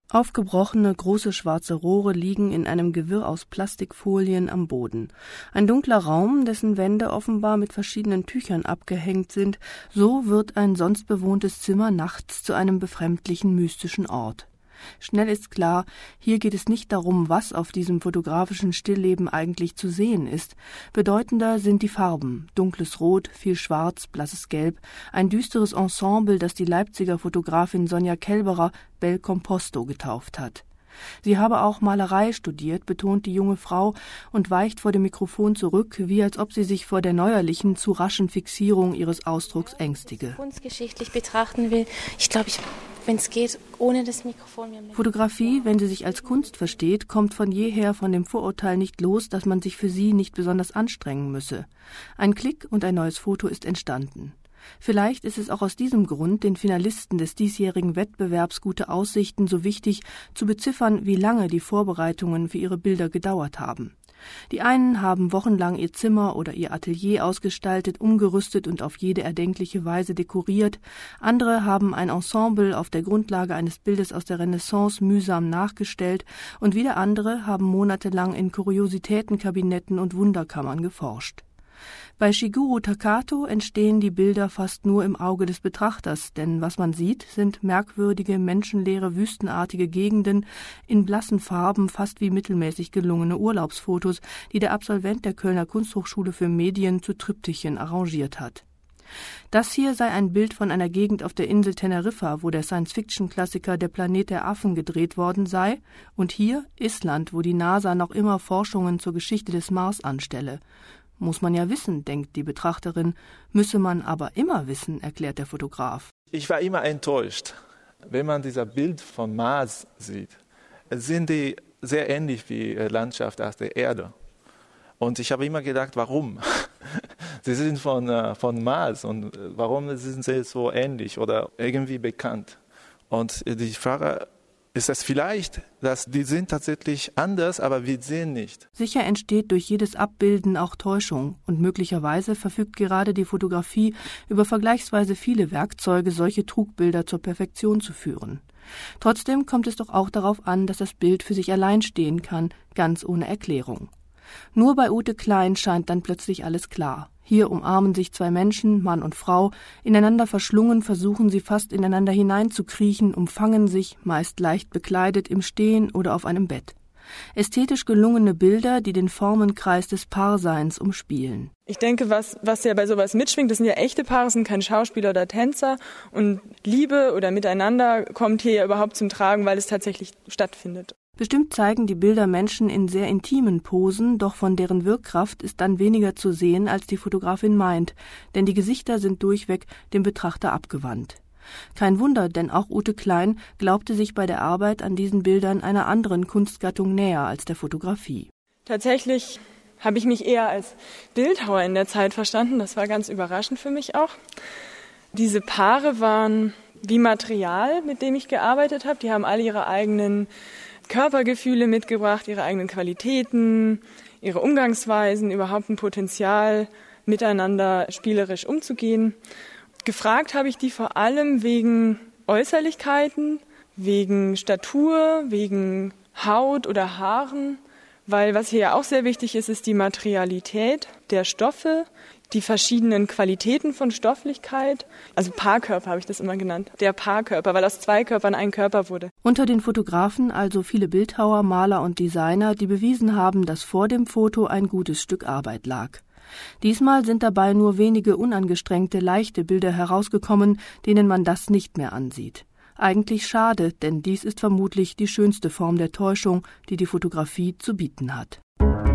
Aufgebrochene, große schwarze Rohre liegen in einem Gewirr aus Plastikfolien am Boden. Ein dunkler Raum, dessen Wände offenbar mit verschiedenen Tüchern abgehängt sind, so wird ein sonst bewohntes Zimmer nachts zu einem befremdlichen, mystischen Ort. Schnell ist klar, hier geht es nicht darum, was auf diesem fotografischen Stillleben eigentlich zu sehen ist. Bedeutender sind die Farben, dunkles Rot, viel Schwarz, blasses Gelb, ein düsteres Ensemble, das die Leipziger Fotografin Sonja Kelberer Bel Composto getauft hat. Sie habe auch Malerei studiert, betont die junge Frau und weicht vor dem Mikrofon zurück, wie als ob sie sich vor der neuerlichen, zu raschen Fixierung ihres Ausdrucks ängstige. Kunstgeschichtlich betrachten will, ich glaube, wenn es geht, ohne das Mikrofon. Fotografie, wenn sie sich als Kunst versteht, kommt von jeher von dem Vorurteil nicht los, dass man sich für sie nicht besonders anstrengen müsse. Ein Klick und ein neues Foto ist entstanden. Vielleicht ist es auch aus diesem Grund den Finalisten des diesjährigen Wettbewerbs Gute Aussichten so wichtig, zu beziffern, wie lange die Vorbereitungen für ihre Bilder gedauert haben. Die einen haben wochenlang ihr Zimmer oder ihr Atelier ausgestaltet, umgerüstet und auf jede erdenkliche Weise dekoriert, andere haben ein Ensemble auf der Grundlage eines Bildes aus der Renaissance mühsam nachgestellt und wieder andere haben monatelang in Kuriositätenkabinetten und Wunderkammern geforscht. Bei Shigeru Takato entstehen die Bilder fast nur im Auge des Betrachters, denn was man sieht, sind merkwürdige, menschenleere, wüstenartige Gegenden in blassen Farben, fast wie mittelmäßig gelungene Urlaubsfotos, die der Absolvent der Kölner Kunsthochschule für Medien zu Triptychen arrangiert hat. Das hier sei ein Bild von einer Gegend auf der Insel Teneriffa, wo der Science-Fiction-Klassiker Der Planet der Affen gedreht worden sei, und hier Island, wo die NASA noch immer Forschungen zur Geschichte des Mars anstelle. Muss man ja wissen, denkt die Betrachterin, müsse man aber immer wissen, erklärt der Fotograf. Ich war immer enttäuscht, wenn man dieses Bild vom Mars sieht. Sind die sehr ähnlich wie Landschaft auf der Erde. Und ich habe immer gedacht, warum? Sie sind von Mars und warum sind sie so ähnlich oder irgendwie bekannt? Und die Frage ist es vielleicht, dass die sind tatsächlich anders, aber wir sehen nicht. Sicher entsteht durch jedes Abbilden auch Täuschung und möglicherweise verfügt gerade die Fotografie über vergleichsweise viele Werkzeuge, solche Trugbilder zur Perfektion zu führen. Trotzdem kommt es doch auch darauf an, dass das Bild für sich allein stehen kann, ganz ohne Erklärung. Nur bei Ute Klein scheint dann plötzlich alles klar. Hier umarmen sich zwei Menschen, Mann und Frau, ineinander verschlungen versuchen sie fast ineinander hineinzukriechen, umfangen sich, meist leicht bekleidet, im Stehen oder auf einem Bett. Ästhetisch gelungene Bilder, die den Formenkreis des Paarseins umspielen. Ich denke, was ja bei sowas mitschwingt, das sind ja echte Paare, sind keine Schauspieler oder Tänzer. Und Liebe oder Miteinander kommt hier ja überhaupt zum Tragen, weil es tatsächlich stattfindet. Bestimmt zeigen die Bilder Menschen in sehr intimen Posen, doch von deren Wirkkraft ist dann weniger zu sehen, als die Fotografin meint, denn die Gesichter sind durchweg dem Betrachter abgewandt. Kein Wunder, denn auch Ute Klein glaubte sich bei der Arbeit an diesen Bildern einer anderen Kunstgattung näher als der Fotografie. Tatsächlich habe ich mich eher als Bildhauer in der Zeit verstanden, das war ganz überraschend für mich auch. Diese Paare waren wie Material, mit dem ich gearbeitet habe, die haben alle ihre eigenen Körpergefühle mitgebracht, ihre eigenen Qualitäten, ihre Umgangsweisen, überhaupt ein Potenzial, miteinander spielerisch umzugehen. Gefragt habe ich die vor allem wegen Äußerlichkeiten, wegen Statur, wegen Haut oder Haaren, weil was hier ja auch sehr wichtig ist, ist die Materialität der Stoffe, die verschiedenen Qualitäten von Stofflichkeit. Also Paarkörper habe ich das immer genannt. Der Paarkörper, weil aus zwei Körpern ein Körper wurde. Unter den Fotografen also viele Bildhauer, Maler und Designer, die bewiesen haben, dass vor dem Foto ein gutes Stück Arbeit lag. Diesmal sind dabei nur wenige unangestrengte, leichte Bilder herausgekommen, denen man das nicht mehr ansieht. Eigentlich schade, denn dies ist vermutlich die schönste Form der Täuschung, die die Fotografie zu bieten hat.